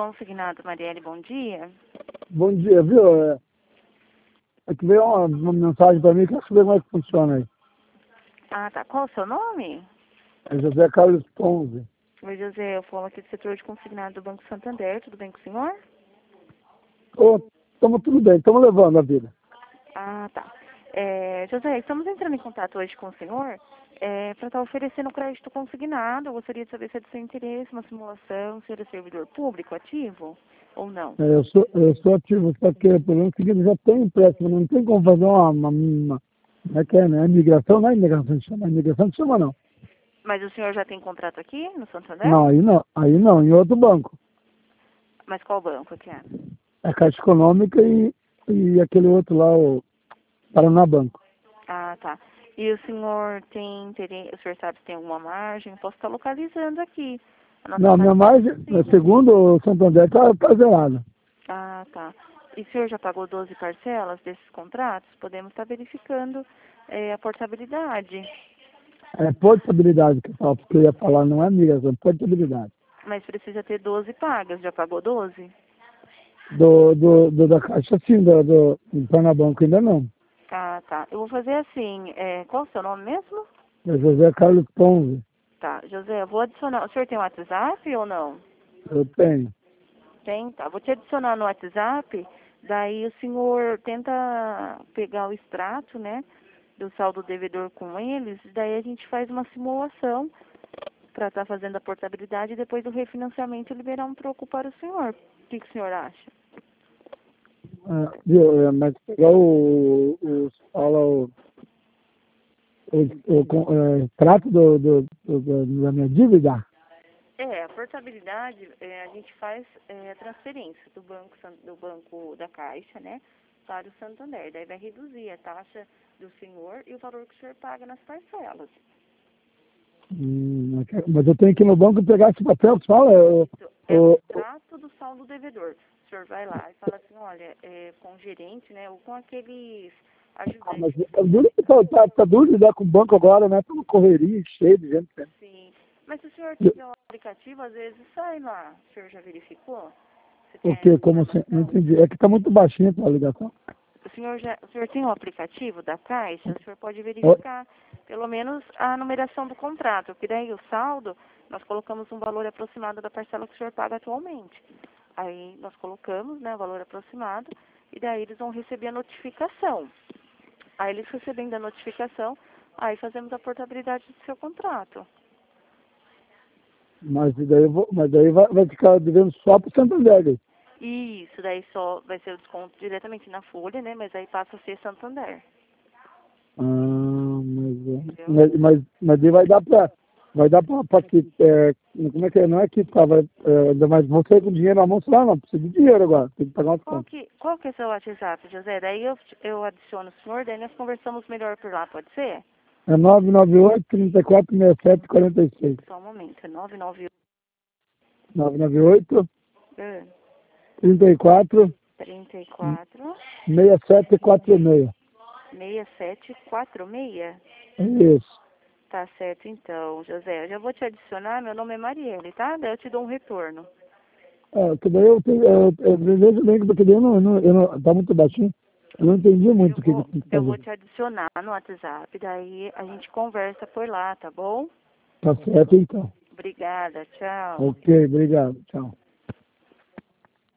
Consignado, Marielle, bom dia. Bom dia, viu? Aqui veio uma mensagem para mim, quero saber como é que funciona aí. Ah, tá. Qual o seu nome? É José Carlos Ponzi. Oi, José, eu falo aqui do setor de consignado do Banco Santander. Tudo bem com o senhor? Estamos tudo bem, estamos levando a vida. Ah, tá. José, estamos entrando em contato hoje com o senhor para estar oferecendo crédito consignado. Eu gostaria de saber se é do seu interesse, uma simulação, se ele é servidor público ativo ou não. Eu sou ativo, só que por um seguinte já tem empréstimo, não tem como fazer como é que é, né? Imigração, não é imigração que chama, imigração que chama não. Mas o senhor já tem contrato aqui no Santander? Não, aí não, em outro banco. Mas qual banco que é? É Caixa Econômica e aquele outro lá, o Paraná Banco. Ah, tá. E o senhor tem interesse, o senhor sabe se tem alguma margem? Posso estar localizando aqui. A nossa Não, minha margem, segundo o Santander, tá zerada. Ah, tá. E o senhor já pagou 12 parcelas desses contratos? Podemos estar verificando a portabilidade. É portabilidade que eu falo, porque eu ia falar, não é migração, portabilidade. Mas precisa ter 12 pagas. Já pagou 12? Da Caixa, sim, do Pernambuco ainda não. Ah, tá. Eu vou fazer assim. Qual o seu nome mesmo? É José Carlos Ponzi. Tá. José, eu vou adicionar. O senhor tem WhatsApp ou não? Eu tenho. Tem, tá. Vou te adicionar no WhatsApp. Daí o senhor tenta pegar o extrato, né? Do saldo devedor com eles. Daí a gente faz uma simulação para estar fazendo a portabilidade e depois do refinanciamento liberar um troco para o senhor. O que o senhor acha? Mas pegar o trato da minha dívida. A portabilidade, a gente faz a transferência do banco da Caixa, né, para o Santander. Daí vai reduzir a taxa do senhor e o valor que o senhor paga nas parcelas. Mas eu tenho que ir no banco pegar esse papel que fala. É o extrato do saldo devedor. O senhor vai lá e fala assim, olha, com o gerente, né, ou com aqueles ajudantes. Mas tá duro lidar com o banco agora, né? Tá uma correria cheia de gente. Né? Sim. Mas se o senhor tiver um aplicativo, às vezes sai lá. O senhor já verificou? O quê? Como assim? Não entendi. É que tá muito baixinho a ligação. O senhor tem um aplicativo da Caixa? O senhor pode verificar pelo menos a numeração do contrato, porque daí o saldo, nós colocamos um valor aproximado da parcela que o senhor paga atualmente. Aí nós colocamos, né, o valor aproximado, e daí eles vão receber a notificação. Aí eles recebendo a notificação, aí fazemos a portabilidade do seu contrato. Mas daí vai ficar devendo só pro Santander. Isso, daí só vai ser o desconto diretamente na folha, né? Mas aí passa a ser Santander. Mas daí vai dar pra que, como é que é? Não é que tava, ainda mais você com dinheiro na mão, lá não, precisa de dinheiro agora, tem que pagar umas contas. Qual que é o seu WhatsApp, José? Daí eu adiciono o senhor, daí nós conversamos melhor por lá, pode ser? É 998-3467-46. Só um momento, é 998 998 34 6746. 6746. Isso. Tá certo então, José. Eu já vou te adicionar, meu nome é Marielle, tá? Daí eu te dou um retorno. Que daí eu vejo bem que porque daí tá muito baixinho. Eu não entendi muito o que tem que fazer. Eu vou te adicionar no WhatsApp, daí a gente conversa por lá, tá bom? Tá certo então. Obrigada, tchau. Ok, obrigado. Tchau.